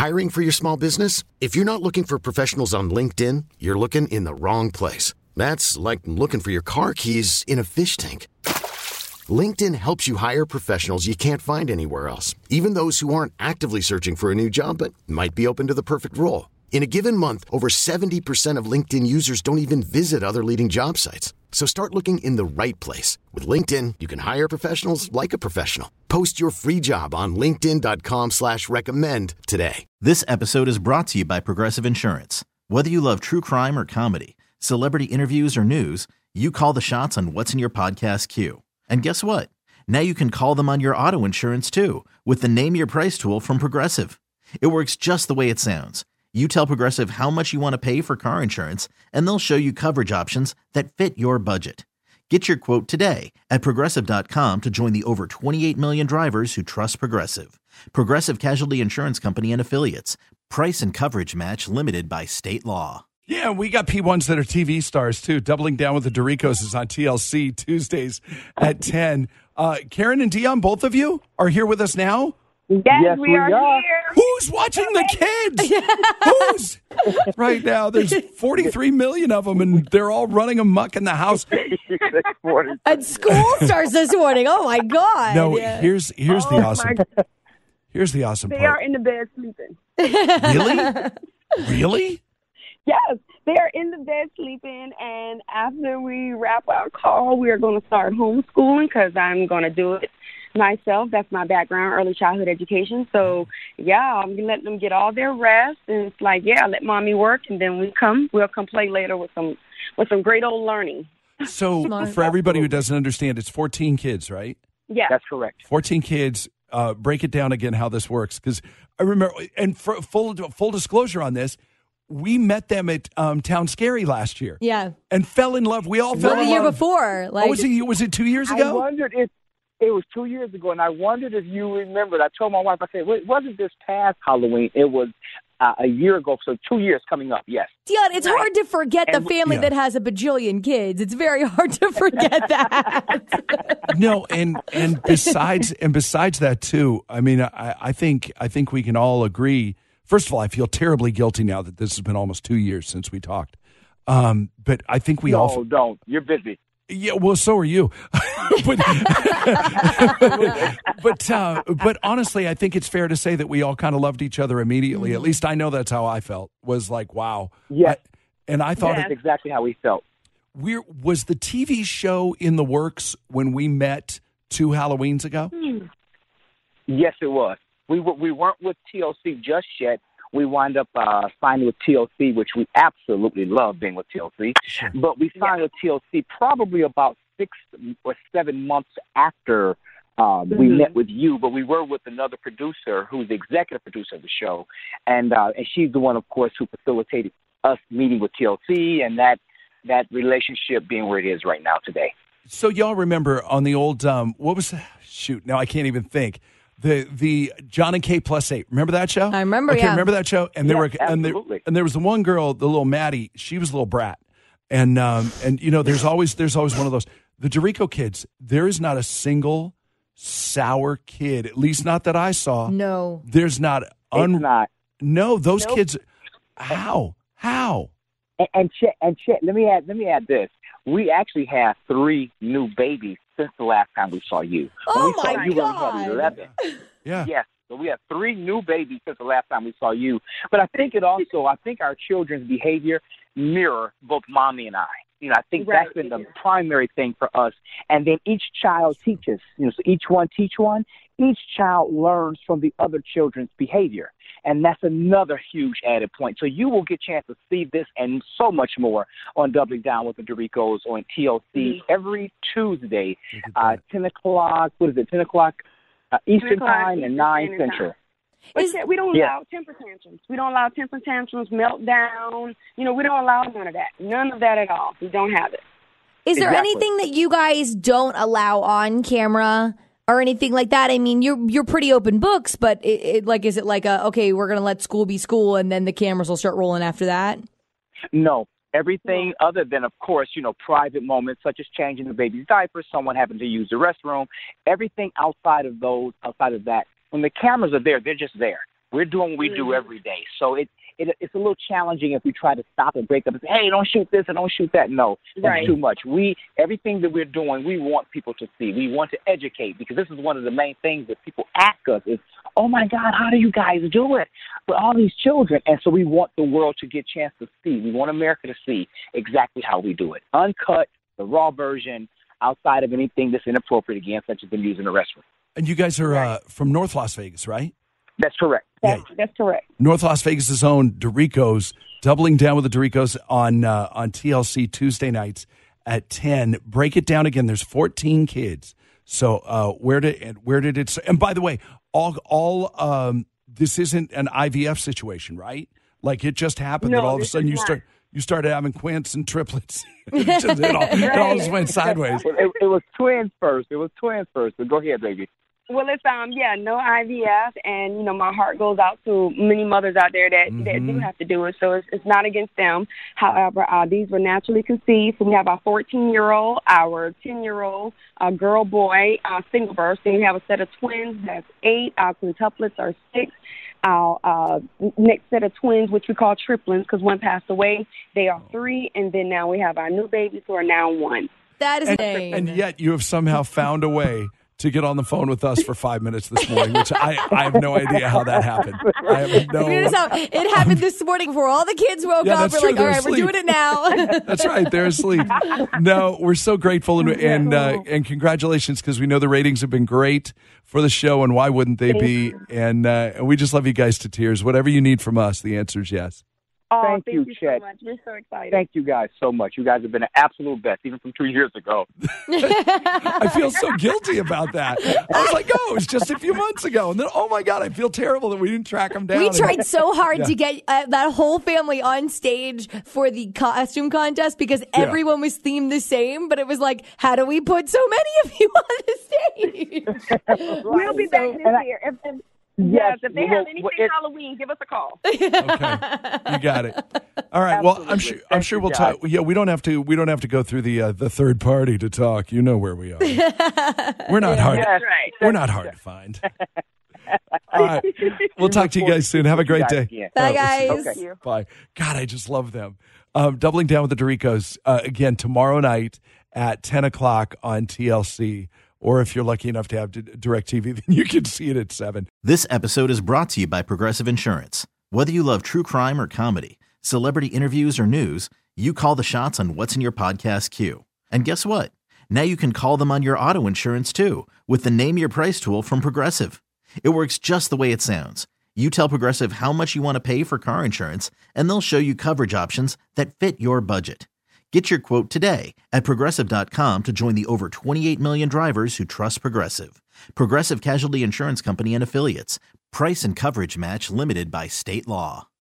Hiring for your small business? If you're not looking for professionals on LinkedIn, you're looking in the wrong place. That's like looking for your car keys in a fish tank. LinkedIn helps you hire professionals you can't find anywhere else, even those who aren't actively searching for a new job but might be open to the perfect role. In a given month, over 70% of LinkedIn users don't even visit other leading job sites. So start looking in the right place. With LinkedIn, you can hire professionals like a professional. Post your free job on linkedin.com/recommend today. This episode is brought to you by Progressive Insurance. Whether you love true crime or comedy, celebrity interviews or news, you call the shots on what's in your podcast queue. And guess what? Now you can call them on your auto insurance too with the Name Your Price tool from Progressive. It works just the way it sounds. You tell Progressive how much you want to pay for car insurance, and they'll show you coverage options that fit your budget. Get your quote today at Progressive.com to join the over 28 million drivers who trust Progressive. Progressive Casualty Insurance Company and Affiliates. Price and coverage match limited by state law. Yeah, we got P1s that are TV stars, too. Doubling Down with the Doricos is on TLC Tuesdays at 10. Karen and Dion, both of you are here with us now? Yes, we are here. Who's watching the kids? Who's? Right now, there's 43 million of them, and they're all running amok in the house. And school starts this morning. Oh, my God. No, here's the awesome. Here's the awesome They part. are in the bed sleeping. Really? Really? Yes, they are in the bed sleeping, and after we wrap our call, we are going to start homeschooling because I'm going to do it myself. That's my background, early childhood education. So, yeah, I'm letting them get all their rest, and it's like, yeah, let mommy work, and then we'll come play later with some great old learning. So, for everybody who doesn't understand, it's 14 kids, right? Yeah, that's correct. 14 kids. Break it down again how this works, because I remember, and for full disclosure on this, we met them at Town Scary last year. Yeah. And fell in love. We all fell in love. The year before. Like, was it 2 years ago? I wondered if it was 2 years ago, and I wondered if you remembered. I told my wife, I said, it wasn't this past Halloween. It was a year ago, so 2 years coming up, yes. Dion, it's hard to forget the family that has a bajillion kids. It's very hard to forget that. No, and besides that too, I mean, I think we can all agree. First of all, I feel terribly guilty now that this has been almost 2 years since we talked. But I think we all... No, don't. You're busy. Yeah, well, so are you. but honestly, I think it's fair to say that we all kind of loved each other immediately. Mm-hmm. At least I know that's how I felt. Was like, wow. Yes. And I thought... That's exactly how we felt. Was the TV show in the works when we met 2 Halloweens ago? Yes, it was. We weren't with TLC just yet. We wind up signing with TLC, which we absolutely love being with TLC. Sure. But we signed with TLC probably about 6 or 7 months after we met with you. But we were with another producer who's the executive producer of the show. And she's the one, of course, who facilitated us meeting with TLC and that relationship being where it is right now today. So y'all remember on the old, what was, shoot, now I can't even think. The John and Kay +8. Remember that show? I remember. Okay, yeah. remember that show? And absolutely. And there was the one girl, the little Maddie. She was a little brat, and you know, there's always one of those. The Dorico kids. There is not a single sour kid, at least not that I saw. No, there's not. It's not. No, those kids. How? And Chet, let me add this. We actually have 3 new babies since the last time we saw you. Oh, when we saw my you, God. we had 11. Yeah. Yes. So we have 3 new babies since the last time we saw you. But I think our children's behavior mirror both mommy and I. You know, I think that's been the primary thing for us. And then each child teaches. You know, so each one teach one. Each child learns from the other children's behavior. And that's another huge added point. So you will get a chance to see this and so much more on Doubling Down with the Doricos on TLC every Tuesday, 10 o'clock, 10 o'clock Eastern Time and 9 Central. But we don't allow temper tantrums. We don't allow temper tantrums, meltdown. You know, we don't allow none of that. None of that at all. We don't have it. Is there anything that you guys don't allow on camera or anything like that? I mean, you're pretty open books, but is it like okay, we're going to let school be school and then the cameras will start rolling after that? No. Everything other than, of course, you know, private moments such as changing the baby's diaper, someone having to use the restroom, everything outside of that, when the cameras are there, they're just there. We're doing what we do every day. So it's a little challenging if we try to stop and break up and say, hey, don't shoot this and don't shoot that. No, that's too much. Everything that we're doing, we want people to see. We want to educate, because this is one of the main things that people ask us is, oh, my God, how do you guys do it with all these children? And so we want the world to get a chance to see. We want America to see exactly how we do it. Uncut, the raw version, outside of anything that's inappropriate, again, such as the news in the restroom. And you guys are from North Las Vegas, right? That's correct. That's correct. North Las Vegas' own Doritos, doubling down with the Doritos on TLC Tuesday nights at 10. Break it down again. There's 14 kids. So where did it? And by the way, all this isn't an IVF situation, right? Like it just happened that all of a sudden you started having quints and triplets. It all just went sideways. It was twins first. But go ahead, baby. Well, it's no IVF, and my heart goes out to many mothers out there that do have to do it. So it's not against them. However, these were naturally conceived. So we have our 14-year-old, our 10-year-old, girl, boy, single birth. Then we have a set of twins. That's 8. Our quintuplets are 6. Our next set of twins, which we call triplets, because one passed away, they are 3. And then now we have our new babies who are now 1. That is insane. And yet you have somehow found a way to get on the phone with us for 5 minutes this morning, which I have no idea how that happened. It happened this morning before all the kids woke up. We're like, all right, we're doing it now. That's right. They're asleep. No, we're so grateful and congratulations, because we know the ratings have been great for the show, and why wouldn't they be? And we just love you guys to tears. Whatever you need from us, the answer is yes. Oh, thank you, so Chet. much. We're so excited. Thank you guys so much. You guys have been an absolute best, even from 2 years ago. I feel so guilty about that. I was like, oh, it was just a few months ago. And then, oh, my God, I feel terrible that we didn't track them down. We tried so hard to get that whole family on stage for the costume contest, because everyone was themed the same. But it was like, how do we put so many of you on the stage? We'll be back this year. Yes, if they have anything Halloween, give us a call. Okay, you got it. All right. Absolutely. Well, I'm sure we'll talk. Yeah, we don't have to go through the third party to talk. You know where we are. We're not hard. That's right. We're not hard to find. All right. We'll talk to you guys soon. Have a great day. Bye, guys. Okay. Bye. God, I just love them. Doubling down with the Doricos again tomorrow night at 10 o'clock on TLC. Or if you're lucky enough to have DirecTV, then you can see it at 7. This episode is brought to you by Progressive Insurance. Whether you love true crime or comedy, celebrity interviews or news, you call the shots on what's in your podcast queue. And guess what? Now you can call them on your auto insurance too, with the Name Your Price tool from Progressive. It works just the way it sounds. You tell Progressive how much you want to pay for car insurance, and they'll show you coverage options that fit your budget. Get your quote today at Progressive.com to join the over 28 million drivers who trust Progressive. Progressive Casualty Insurance Company and Affiliates. Price and coverage match limited by state law.